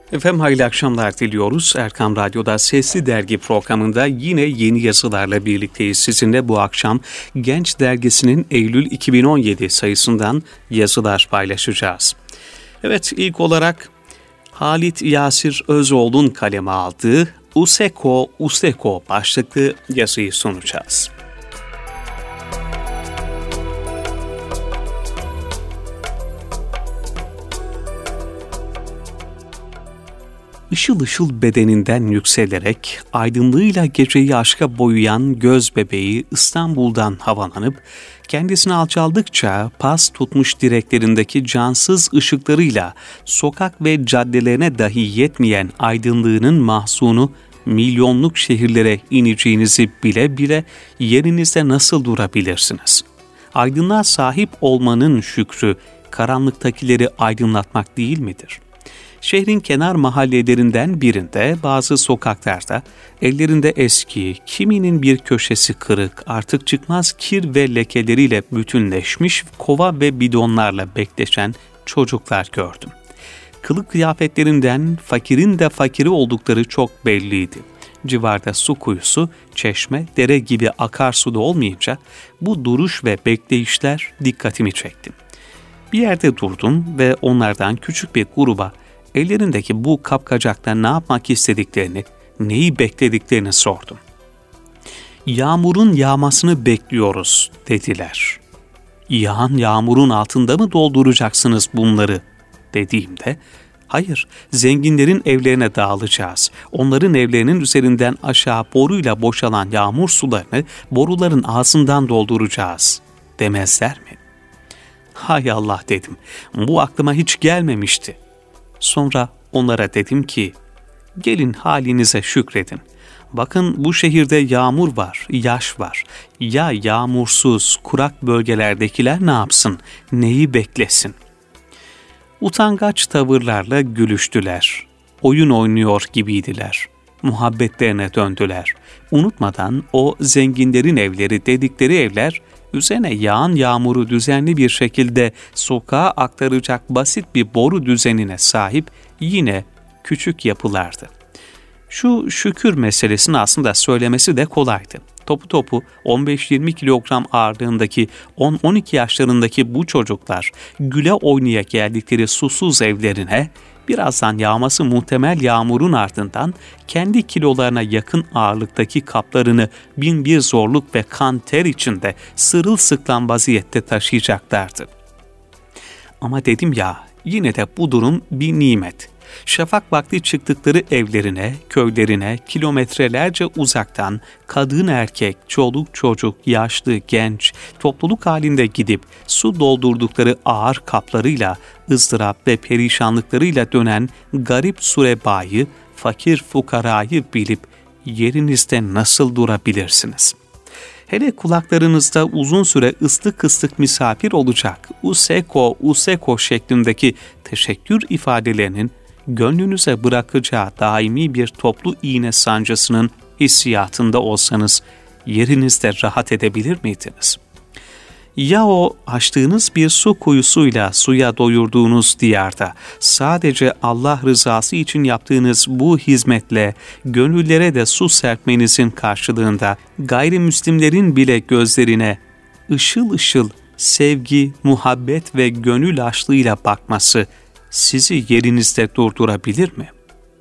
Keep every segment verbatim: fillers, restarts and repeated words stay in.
Efendim hayırlı akşamlar diliyoruz. Erkam Radyo'da Sesli Dergi programında yine yeni yazılarla birlikteyiz. Sizinle bu akşam Genç Dergisi'nin Eylül iki bin on yedi sayısından yazılar paylaşacağız. Evet, ilk olarak Halit Yasir Özoğlu'nun kaleme aldığı Useko Useko başlıklı yazıyı sunacağız. Işıl ışıl bedeninden yükselerek aydınlığıyla geceyi aşka boyayan göz bebeği İstanbul'dan havalanıp kendisini alçaldıkça pas tutmuş direklerindeki cansız ışıklarıyla sokak ve caddelerine dahi yetmeyen aydınlığının mahzunu milyonluk şehirlere ineceğinizi bile bile yerinizde nasıl durabilirsiniz? Aydınlığa sahip olmanın şükrü karanlıktakileri aydınlatmak değil midir? Şehrin kenar mahallelerinden birinde bazı sokaklarda ellerinde eski, kiminin bir köşesi kırık, artık çıkmaz kir ve lekeleriyle bütünleşmiş kova ve bidonlarla bekleşen çocuklar gördüm. Kılık kıyafetlerinden fakirin de fakiri oldukları çok belliydi. Civarda su kuyusu, çeşme, dere gibi akarsu da olmayınca bu duruş ve bekleyişler dikkatimi çekti. Bir yerde durdum ve onlardan küçük bir gruba ellerindeki bu kapkacakla ne yapmak istediklerini, neyi beklediklerini sordum. "Yağmurun yağmasını bekliyoruz," dediler. "Yağan yağmurun altında mı dolduracaksınız bunları?" dediğimde, "Hayır, zenginlerin evlerine dağılacağız. Onların evlerinin üzerinden aşağı boruyla boşalan yağmur sularını boruların ağzından dolduracağız," demezler mi? Hay Allah dedim, bu aklıma hiç gelmemişti. Sonra onlara dedim ki, gelin halinize şükredin. Bakın bu şehirde yağmur var, yaş var. Ya yağmursuz, kurak bölgelerdekiler ne yapsın, neyi beklesin? Utangaç tavırlarla gülüştüler. Oyun oynuyor gibiydiler. Muhabbetlerine döndüler. Unutmadan o zenginlerin evleri dedikleri evler, üzerine yağan yağmuru düzenli bir şekilde sokağa aktaracak basit bir boru düzenine sahip yine küçük yapılardı. Şu şükür meselesini aslında söylemesi de kolaydı. Topu topu on beş yirmi kilogram ağırlığındaki on on iki yaşlarındaki bu çocuklar güle oynaya geldikleri susuz evlerine birazdan yağması muhtemel yağmurun ardından kendi kilolarına yakın ağırlıktaki kaplarını bin bir zorluk ve kan ter içinde sırılsıklam vaziyette taşıyacaklardı. Ama dedim ya, yine de bu durum bir nimet. Şafak vakti çıktıkları evlerine, köylerine kilometrelerce uzaktan kadın erkek, çoluk çocuk, yaşlı, genç, topluluk halinde gidip su doldurdukları ağır kaplarıyla, ızdırap ve perişanlıklarıyla dönen garip surebayı, fakir fukarayı bilip yerinizde nasıl durabilirsiniz? Hele kulaklarınızda uzun süre ıslık ıslık misafir olacak useko useko şeklindeki teşekkür ifadelerinin gönlünüze bırakacağı daimi bir toplu iğne sancısının hissiyatında olsanız yerinizde rahat edebilir miydiniz? Ya o açtığınız bir su kuyusuyla suya doyurduğunuz diyarda sadece Allah rızası için yaptığınız bu hizmetle gönüllere de su serpmenizin karşılığında gayrimüslimlerin bile gözlerine ışıl ışıl sevgi, muhabbet ve gönül açlığıyla bakması sizi yerinizde durdurabilir mi?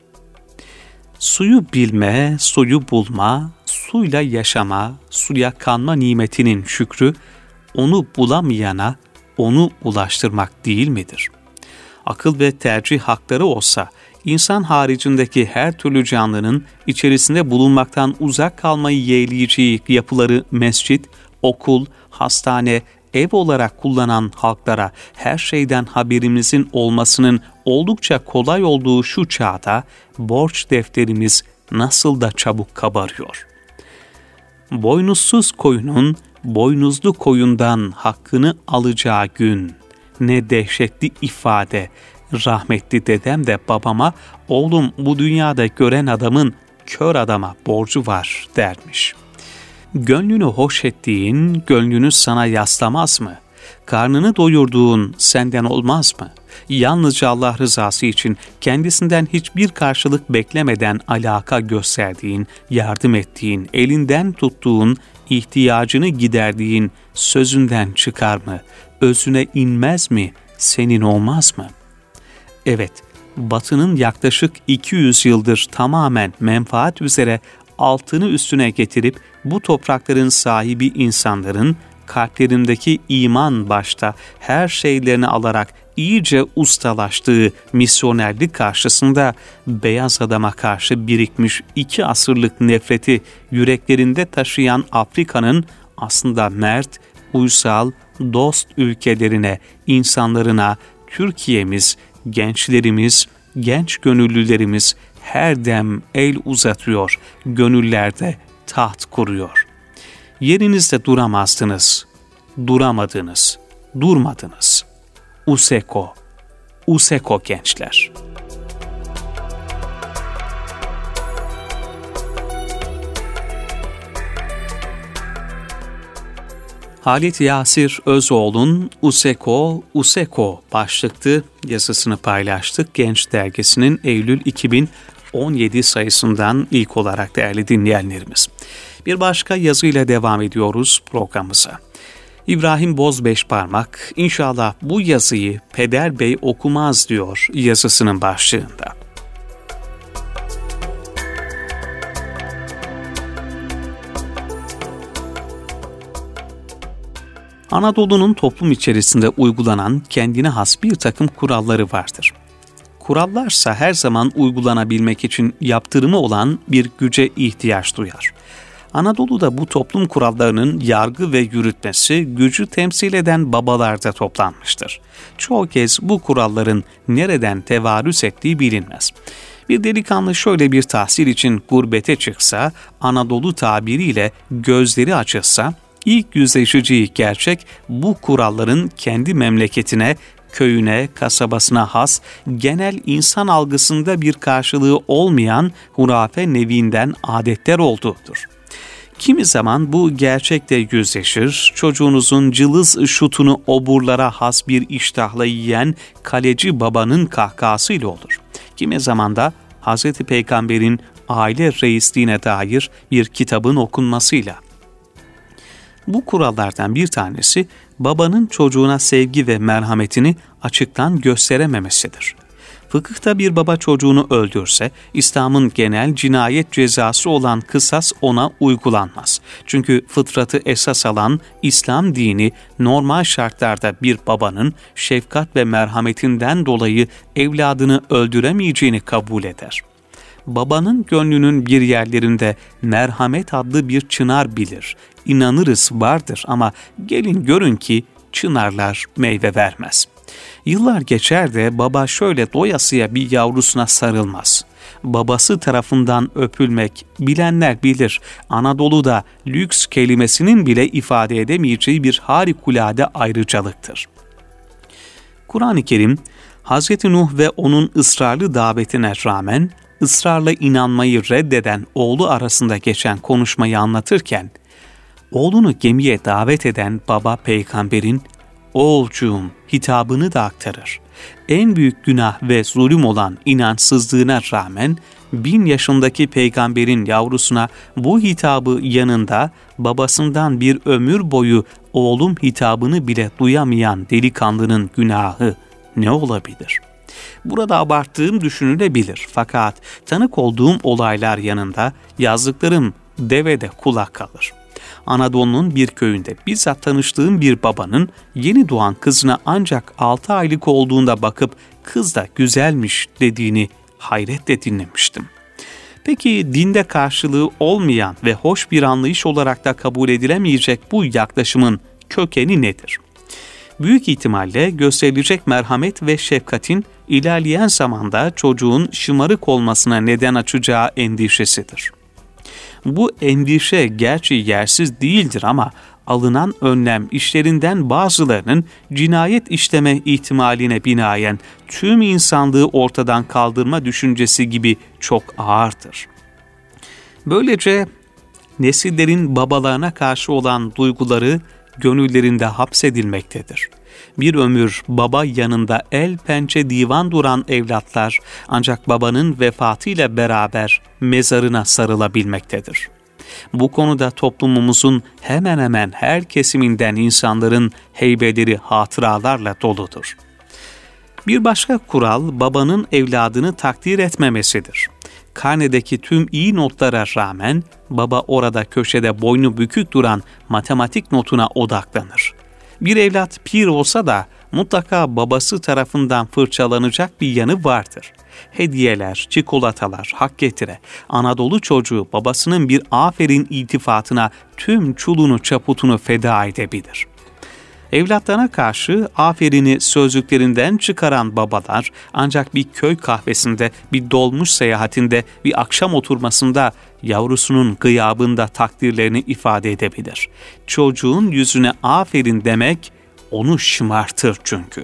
Suyu bilme, suyu bulma, suyla yaşama, suya kanma nimetinin şükrü, onu bulamayana onu ulaştırmak değil midir? Akıl ve tercih hakları olsa, insan haricindeki her türlü canlının içerisinde bulunmaktan uzak kalmayı yeğleyeceği yapıları mescit, okul, hastane, ev olarak kullanan halklara her şeyden haberimizin olmasının oldukça kolay olduğu şu çağda borç defterimiz nasıl da çabuk kabarıyor. Boynuzsuz koyunun boynuzlu koyundan hakkını alacağı gün, ne dehşetli ifade, rahmetli dedem de babama, oğlum bu dünyada gören adamın kör adama borcu var dermiş. Gönlünü hoş ettiğin, gönlünü sana yaslamaz mı? karnını doyurduğun senden olmaz mı? Yalnızca Allah rızası için kendisinden hiçbir karşılık beklemeden alaka gösterdiğin, yardım ettiğin, elinden tuttuğun, ihtiyacını giderdiğin sözünden çıkar mı? Özüne inmez mi? Senin olmaz mı? Evet, Batı'nın yaklaşık iki yüz yıldır tamamen menfaat üzere altını üstüne getirip bu toprakların sahibi insanların kalplerindeki iman başta her şeylerini alarak iyice ustalaştığı misyonerlik karşısında beyaz adama karşı birikmiş iki asırlık nefreti yüreklerinde taşıyan Afrika'nın aslında mert, uysal, dost ülkelerine, insanlarına Türkiye'miz, gençlerimiz, genç gönüllülerimiz her dem el uzatıyor, gönüllerde taht kuruyor. Yerinizde duramazdınız, duramadınız, durmadınız. Useko, Useko gençler. Halit Yasir Özoğlu'nun Useko, Useko başlıklı yazısını paylaştık. Genç Dergisi'nin Eylül iki bin on yedi sayısından ilk olarak değerli dinleyenlerimiz. Bir başka yazıyla devam ediyoruz programımıza. İbrahim Bozbeşparmak, inşallah bu yazıyı Peder Bey okumaz diyor yazısının başlığında. Anadolu'nun toplum içerisinde uygulanan kendine has bir takım kuralları vardır. Kurallarsa her zaman uygulanabilmek için yaptırımı olan bir güce ihtiyaç duyar. Anadolu'da bu toplum kurallarının yargı ve yürütmesi gücü temsil eden babalarda toplanmıştır. Çoğu kez bu kuralların nereden tevarüs ettiği bilinmez. Bir delikanlı şöyle bir tahsil için gurbete çıksa, Anadolu tabiriyle gözleri açılsa, ilk yüzleşeceği gerçek bu kuralların kendi memleketine, köyüne, kasabasına has, genel insan algısında bir karşılığı olmayan hurafe nevinden adetler olduğudur. Kimi zaman bu gerçekle yüzleşir, çocuğunuzun cılız şutunu oburlara has bir iştahla yiyen kaleci babanın kahkahasıyla olur. Kimi zaman da Hazreti Peygamber'in aile reisliğine dair bir kitabın okunmasıyla. Bu kurallardan bir tanesi, babanın çocuğuna sevgi ve merhametini açıktan gösterememesidir. Fıkıhta bir baba çocuğunu öldürse, İslam'ın genel cinayet cezası olan kısas ona uygulanmaz. Çünkü fıtratı esas alan İslam dini, normal şartlarda bir babanın şefkat ve merhametinden dolayı evladını öldüremeyeceğini kabul eder. Babanın gönlünün bir yerlerinde merhamet adlı bir çınar bilir. İnanırız vardır ama gelin görün ki çınarlar meyve vermez. Yıllar geçer de baba şöyle doyasıya bir yavrusuna sarılmaz. Babası tarafından öpülmek, bilenler bilir, Anadolu'da lüks kelimesinin bile ifade edemeyeceği bir harikulade ayrıcalıktır. Kur'an-ı Kerim, Hazreti Nuh ve onun ısrarlı davetine rağmen, ısrarla inanmayı reddeden oğlu arasında geçen konuşmayı anlatırken, oğlunu gemiye davet eden baba peygamberin, oğulcuğum hitabını da aktarır. En büyük günah ve zulüm olan inançsızlığına rağmen, bin yaşındaki peygamberin yavrusuna bu hitabı yanında babasından bir ömür boyu oğlum hitabını bile duyamayan delikanlının günahı ne olabilir? Burada abarttığım düşünülebilir fakat tanık olduğum olaylar yanında yazdıklarım devede kulak kalır. Anadolu'nun bir köyünde bizzat tanıştığım bir babanın yeni doğan kızına ancak altı aylık olduğunda bakıp kız da güzelmiş dediğini hayretle dinlemiştim. Peki dinde karşılığı olmayan ve hoş bir anlayış olarak da kabul edilemeyecek bu yaklaşımın kökeni nedir? Büyük ihtimalle gösterilecek merhamet ve şefkatin ilerleyen zamanda çocuğun şımarık olmasına neden açacağı endişesidir. Bu endişe gerçi yersiz değildir ama alınan önlem işlerinden bazılarının cinayet işleme ihtimaline binaen tüm insanlığı ortadan kaldırma düşüncesi gibi çok ağırdır. Böylece nesillerin babalarına karşı olan duyguları gönüllerinde hapsedilmektedir. Bir ömür baba yanında el pençe divan duran evlatlar ancak babanın vefatıyla beraber mezarına sarılabilmektedir. Bu konuda toplumumuzun hemen hemen her kesiminden insanların heybeleri hatıralarla doludur. Bir başka kural babanın evladını takdir etmemesidir. Karnedeki tüm iyi notlara rağmen baba orada köşede boynu bükük duran matematik notuna odaklanır. Bir evlat pir olsa da mutlaka babası tarafından fırçalanacak bir yanı vardır. Hediyeler, çikolatalar, hak getire. Anadolu çocuğu babasının bir aferin iltifatına tüm çulunu çaputunu feda edebilir. Evlatlarına karşı aferini sözlüklerinden çıkaran babalar ancak bir köy kahvesinde, bir dolmuş seyahatinde, bir akşam oturmasında yavrusunun gıyabında takdirlerini ifade edebilir. Çocuğun yüzüne aferin demek onu şımartır çünkü.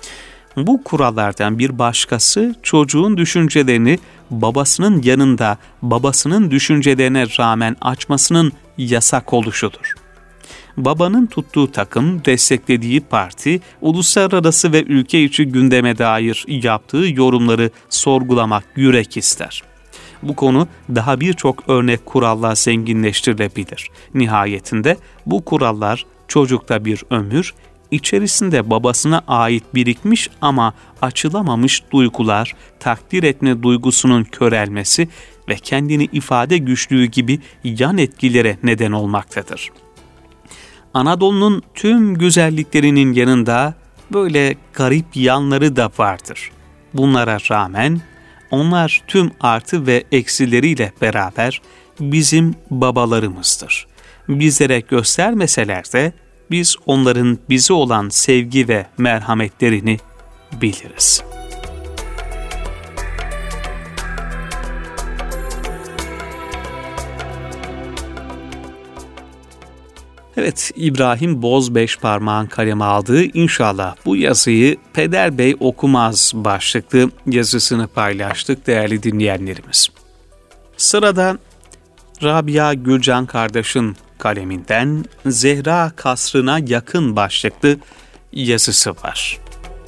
Bu kurallardan bir başkası çocuğun düşüncelerini babasının yanında babasının düşüncelerine rağmen açmasının yasak oluşudur. Babanın tuttuğu takım, desteklediği parti, uluslararası ve ülke içi gündeme dair yaptığı yorumları sorgulamak yürek ister. Bu konu daha birçok örnek kuralla zenginleştirilebilir. Nihayetinde bu kurallar çocukta bir ömür, içerisinde babasına ait birikmiş ama açılamamış duygular, takdir etme duygusunun körelmesi ve kendini ifade güçlüğü gibi yan etkilere neden olmaktadır. Anadolu'nun tüm güzelliklerinin yanında böyle garip yanları da vardır. Bunlara rağmen onlar tüm artı ve eksileriyle beraber bizim babalarımızdır. Bizlere göstermeseler de biz onların bize olan sevgi ve merhametlerini biliriz. Evet, İbrahim Boz Beşparmağ'ın kaleme aldığı "İnşallah bu yazıyı Peder Bey okumaz" başlıklı yazısını paylaştık değerli dinleyenlerimiz. Sırada Rabia Gülcan kardeşin kaleminden Zehra Kasrına Yakın başlıklı yazısı var.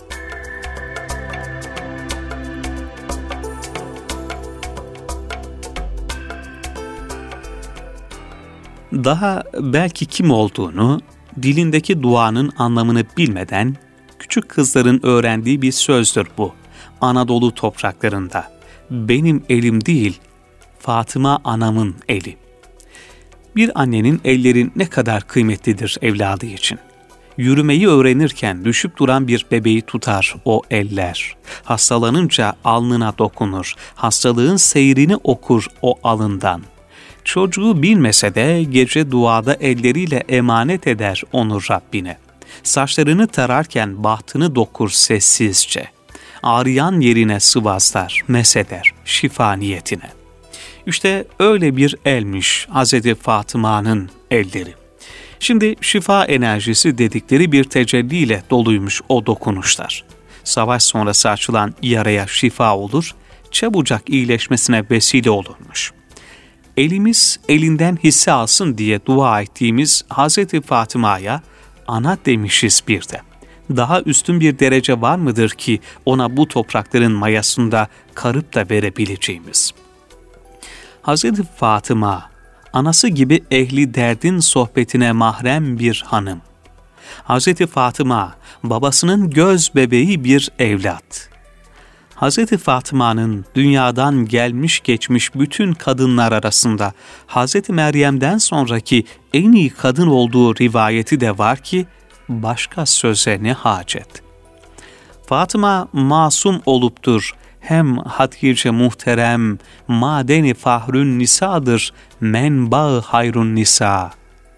Daha belki kim olduğunu, dilindeki duanın anlamını bilmeden küçük kızların öğrendiği bir sözdür bu. Anadolu topraklarında benim elim değil, Fatıma anamın eli. Bir annenin elleri ne kadar kıymetlidir evladı için. Yürümeyi öğrenirken düşüp duran bir bebeği tutar o eller. Hastalanınca alnına dokunur, hastalığın seyrini okur o alından. Çocuğu bilmese de gece duada elleriyle emanet eder onu Rabbine. Saçlarını tararken bahtını dokur sessizce. Ağrıyan yerine sıvazlar, meseder, şifa niyetine. İşte öyle bir elmiş Hazreti Fatıma'nın elleri. Şimdi şifa enerjisi dedikleri bir tecelliyle doluymuş o dokunuşlar. Savaş sonrası açılan yaraya şifa olur, çabucak iyileşmesine vesile olurmuş. Elimiz elinden hisse alsın diye dua ettiğimiz Hazreti Fatıma'ya ana demişiz bir de. Daha üstün bir derece var mıdır ki ona bu toprakların mayasında karıp da verebileceğimiz? Hazreti Fatıma, anası gibi ehli derdin sohbetine mahrem bir hanım. Hazreti Fatıma, babasının göz bebeği bir evlat. Hazreti Fatıma'nın dünyadan gelmiş geçmiş bütün kadınlar arasında Hazreti Meryem'den sonraki en iyi kadın olduğu rivayeti de var ki başka söze ne hacet. Fatıma masum oluptur, hem Hatice muhterem, madeni fahrün nisadır, menba hayrun nisa.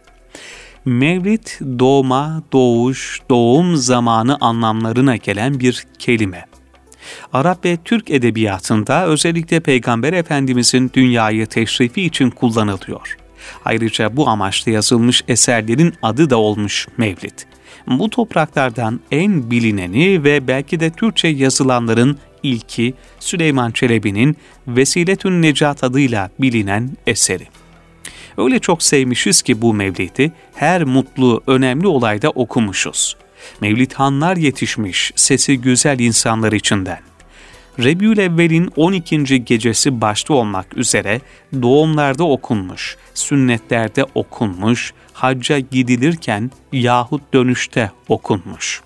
Mevlid doğma, doğuş, doğum zamanı anlamlarına gelen bir kelime. Arap ve Türk edebiyatında özellikle Peygamber Efendimizin dünyayı teşrifi için kullanılıyor. Ayrıca bu amaçla yazılmış eserlerin adı da olmuş Mevlid. Bu topraklardan en bilineni ve belki de Türkçe yazılanların ilki Süleyman Çelebi'nin Vesiletün Necat adıyla bilinen eseri. Öyle çok sevmişiz ki bu Mevlid'i her mutlu, önemli olayda okumuşuz. Mevlidhanlar yetişmiş sesi güzel insanlar içinden. Rebiülevvel'in on ikinci gecesi başta olmak üzere doğumlarda okunmuş, sünnetlerde okunmuş, hacca gidilirken yahut dönüşte okunmuş.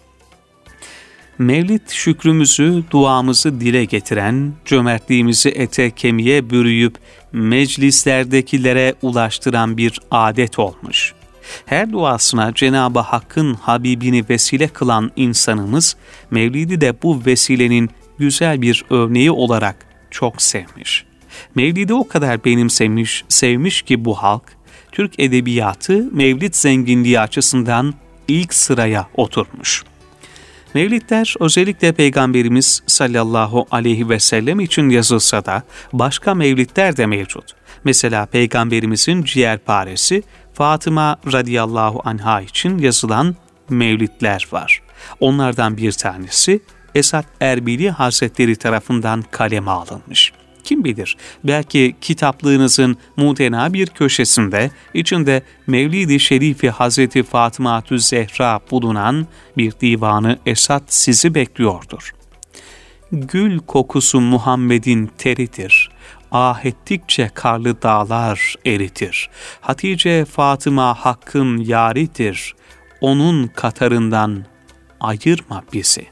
Mevlid şükrümüzü, duamızı dile getiren, cömertliğimizi ete kemiğe bürüyüp meclislerdekilere ulaştıran bir adet olmuş. Her duasına Cenab-ı Hakk'ın Habibini vesile kılan insanımız, Mevlid'i de bu vesilenin güzel bir örneği olarak çok sevmiş. Mevlid'i o kadar benimsemiş, sevmiş ki bu halk, Türk edebiyatı Mevlid zenginliği açısından ilk sıraya oturmuş. Mevlidler özellikle Peygamberimiz sallallahu aleyhi ve sellem için yazılsa da başka mevlidler de mevcut. Mesela Peygamberimizin ciğerparesi Fatıma radıyallahu anha için yazılan mevlidler var. Onlardan bir tanesi Esad Erbili Hazretleri tarafından kaleme alınmış. Kim bilir, belki kitaplığınızın mutena bir köşesinde içinde Mevlid-i Şerifi Hazreti Fatıma-tü Zehra bulunan bir divanı Esad sizi bekliyordur. Gül kokusu Muhammed'in teridir, ah ettikçe karlı dağlar eritir. Hatice Fatıma Hakk'ın yaridir, onun katarından ayırma bizi.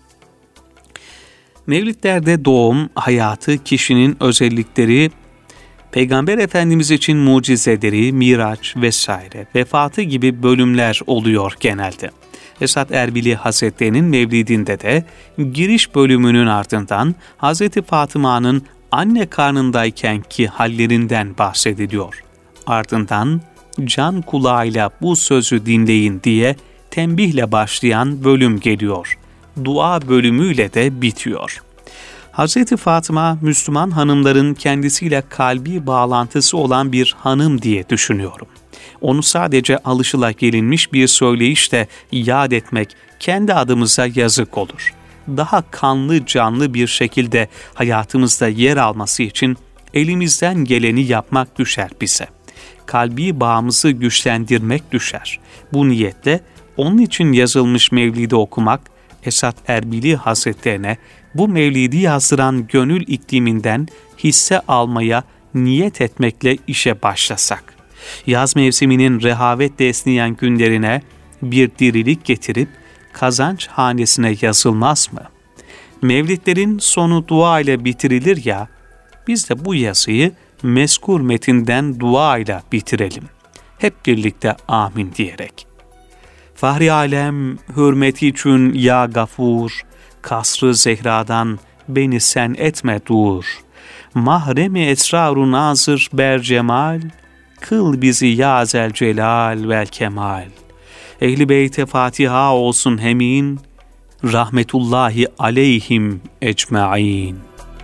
Mevlidlerde doğum, hayatı, kişinin özellikleri, Peygamber Efendimiz için mucizeleri, miraç vesaire, vefatı gibi bölümler oluyor genelde. Esad Erbili Hazretleri'nin Mevlidinde de giriş bölümünün ardından Hazreti Fatıma'nın anne karnındaykenki hallerinden bahsediliyor. Ardından can kulağıyla bu sözü dinleyin diye tembihle başlayan bölüm geliyor. Dua bölümüyle de bitiyor. Hazreti Fatıma, Müslüman hanımların kendisiyle kalbi bağlantısı olan bir hanım diye düşünüyorum. Onu sadece alışılagelinmiş bir söyleyişle yad etmek kendi adımıza yazık olur. Daha kanlı canlı bir şekilde hayatımızda yer alması için elimizden geleni yapmak düşer bize. Kalbi bağımızı güçlendirmek düşer. Bu niyetle onun için yazılmış Mevlid'i okumak, Esad Erbili Hazretlerine bu Mevlid'i yazdıran gönül ikliminden hisse almaya niyet etmekle işe başlasak. Yaz mevsiminin rehavetle esneyen günlerine bir dirilik getirip kazanç hanesine yazılmaz mı? Mevlidlerin sonu dua ile bitirilir ya, biz de bu yazıyı mezkur metinden dua ile bitirelim. Hep birlikte amin diyerek. Fahri alem hürmeti için ya gafur, kasrı Zehra'dan beni sen etme dur. Mahremi esrar-u nazır ber cemal, kıl bizi ya zel celal vel kemal. Ehli beyte Fatiha olsun hemin, rahmetullahi aleyhim ecmaîn.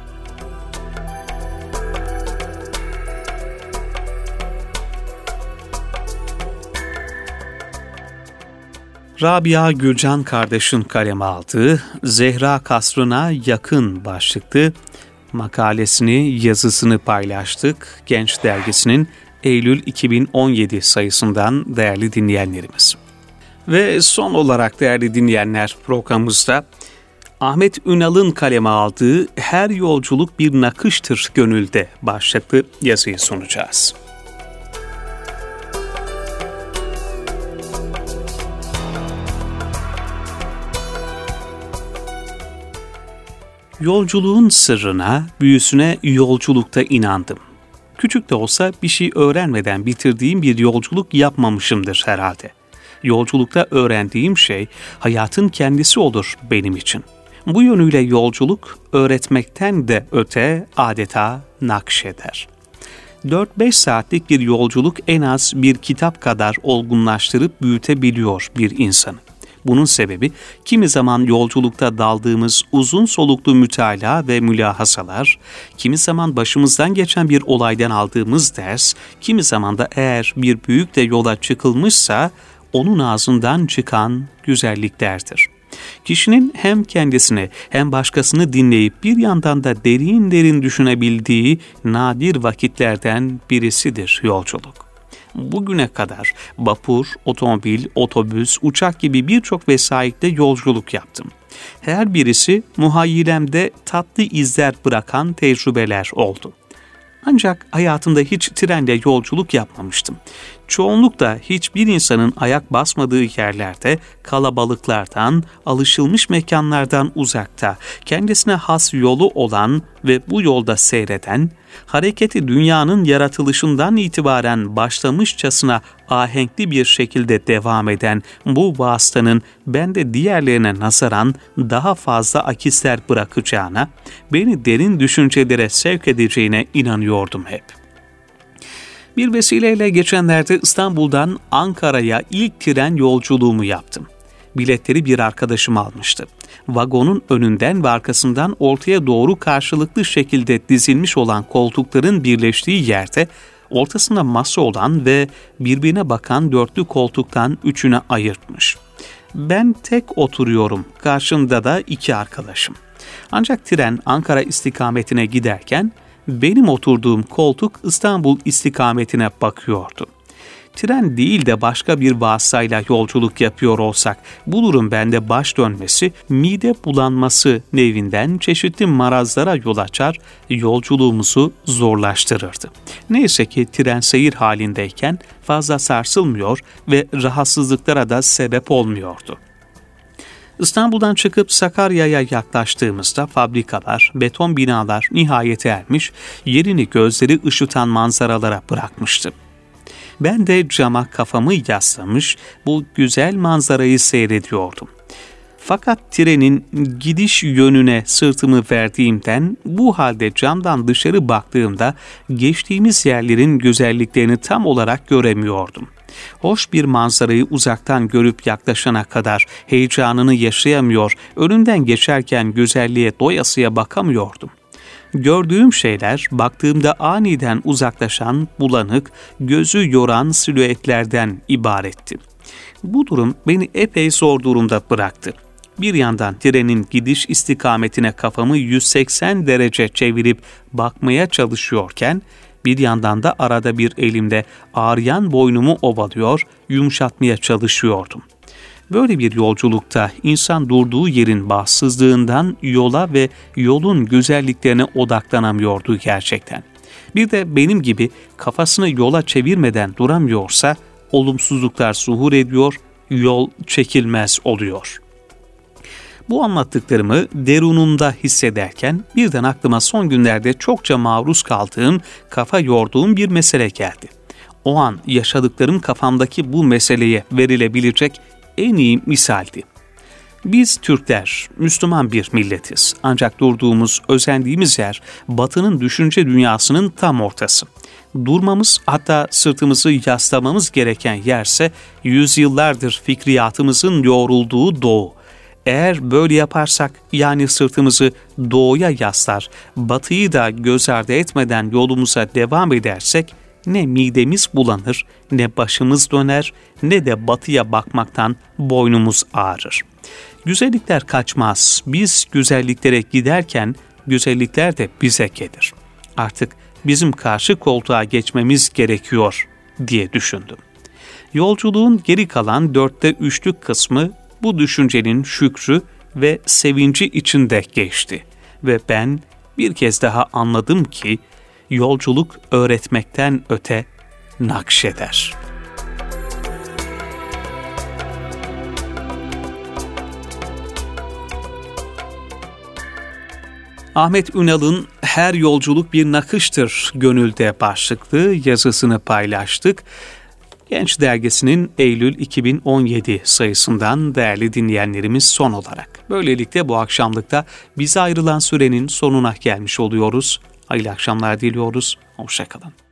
Rabia Gülcan kardeşin kaleme aldığı Zehra Kasrına Yakın başlıklı makalesini, yazısını paylaştık Genç Dergisi'nin Eylül iki bin on yedi sayısından değerli dinleyenlerimiz. Ve son olarak değerli dinleyenler, programımızda Ahmet Ünal'ın kaleme aldığı Her Yolculuk Bir Nakıştır Gönülde başlıklı yazıyı sunacağız. Yolculuğun sırrına, büyüsüne yolculukta inandım. Küçük de olsa bir şey öğrenmeden bitirdiğim bir yolculuk yapmamışımdır herhalde. Yolculukta öğrendiğim şey hayatın kendisi olur benim için. Bu yönüyle yolculuk öğretmekten de öte adeta nakşeder. dört beş saatlik bir yolculuk en az bir kitap kadar olgunlaştırıp büyütebiliyor bir insanı. Bunun sebebi kimi zaman yolculukta daldığımız uzun soluklu mütalaa ve mülahazalar, kimi zaman başımızdan geçen bir olaydan aldığımız ders, kimi zaman da eğer bir büyükle yola çıkılmışsa onun ağzından çıkan güzelliklerdir. Kişinin hem kendisini hem başkasını dinleyip bir yandan da derin derin düşünebildiği nadir vakitlerden birisidir yolculuk. Bugüne kadar vapur, otomobil, otobüs, uçak gibi birçok vesaitle yolculuk yaptım. Her birisi muhayyilemde tatlı izler bırakan tecrübeler oldu. Ancak hayatımda hiç trenle yolculuk yapmamıştım. Çoğunlukla hiçbir insanın ayak basmadığı yerlerde, kalabalıklardan, alışılmış mekanlardan uzakta, kendisine has yolu olan ve bu yolda seyreden, hareketi dünyanın yaratılışından itibaren başlamışçasına ahenkli bir şekilde devam eden bu vasıtanın bende diğerlerine nazaran daha fazla akisler bırakacağına, beni derin düşüncelere sevk edeceğine inanıyordum hep. Bir vesileyle geçenlerde İstanbul'dan Ankara'ya ilk tren yolculuğumu yaptım. Biletleri bir arkadaşım almıştı. Vagonun önünden ve arkasından ortaya doğru karşılıklı şekilde dizilmiş olan koltukların birleştiği yerde ortasında masa olan ve birbirine bakan dörtlü koltuktan üçüne ayırtmış. Ben tek oturuyorum, karşımda da iki arkadaşım. Ancak tren Ankara istikametine giderken benim oturduğum koltuk İstanbul istikametine bakıyordu. Tren değil de başka bir vasıtayla yolculuk yapıyor olsak, bu durum bende baş dönmesi, mide bulanması nevinden çeşitli marazlara yol açar, yolculuğumuzu zorlaştırırdı. Neyse ki tren seyir halindeyken fazla sarsılmıyor ve rahatsızlıklara da sebep olmuyordu. İstanbul'dan çıkıp Sakarya'ya yaklaştığımızda fabrikalar, beton binalar nihayete ermiş, yerini gözleri ışıtan manzaralara bırakmıştı. Ben de cama kafamı yaslamış, bu güzel manzarayı seyrediyordum. Fakat trenin gidiş yönüne sırtımı verdiğimden, bu halde camdan dışarı baktığımda geçtiğimiz yerlerin güzelliklerini tam olarak göremiyordum. Hoş bir manzarayı uzaktan görüp yaklaşana kadar heyecanını yaşayamıyor, önünden geçerken güzelliğe doyasıya bakamıyordum. Gördüğüm şeyler baktığımda aniden uzaklaşan, bulanık, gözü yoran silüetlerden ibaretti. Bu durum beni epey zor durumda bıraktı. Bir yandan trenin gidiş istikametine kafamı yüz seksen derece çevirip bakmaya çalışıyorken, bir yandan da arada bir elimde ağrıyan boynumu ovalıyor, yumuşatmaya çalışıyordum. Böyle bir yolculukta insan durduğu yerin bahtsızlığından yola ve yolun güzelliklerine odaklanamıyordu gerçekten. Bir de benim gibi kafasını yola çevirmeden duramıyorsa olumsuzluklar zuhur ediyor, yol çekilmez oluyor. Bu anlattıklarımı derunumda hissederken birden aklıma son günlerde çokça maruz kaldığım, kafa yorduğum bir mesele geldi. O an yaşadıklarım kafamdaki bu meseleye verilebilecek en iyi misaldi. Biz Türkler Müslüman bir milletiz. Ancak durduğumuz, özendiğimiz yer Batı'nın düşünce dünyasının tam ortası. Durmamız, hatta sırtımızı yaslamamız gereken yerse yüzyıllardır fikriyatımızın yoğrulduğu Doğu. Eğer böyle yaparsak, yani sırtımızı doğuya yaslar, batıyı da göz ardı etmeden yolumuza devam edersek, ne midemiz bulanır, ne başımız döner, ne de batıya bakmaktan boynumuz ağrır. Güzellikler kaçmaz, biz güzelliklere giderken güzellikler de bize gelir. Artık bizim karşı koltuğa geçmemiz gerekiyor diye düşündüm. Yolculuğun geri kalan dörtte üçlük kısmı bu düşüncenin şükrü ve sevinci içinde geçti ve ben bir kez daha anladım ki yolculuk öğretmekten öte nakşeder. Ahmet Ünal'ın "Her yolculuk bir nakıştır" gönülde başlıklı yazısını paylaştık. Genç Dergisi'nin Eylül iki bin on yedi sayısından değerli dinleyenlerimiz son olarak. Böylelikle bu akşamlıkta bize ayrılan sürenin sonuna gelmiş oluyoruz. Hayırlı akşamlar diliyoruz. Hoşça kalın.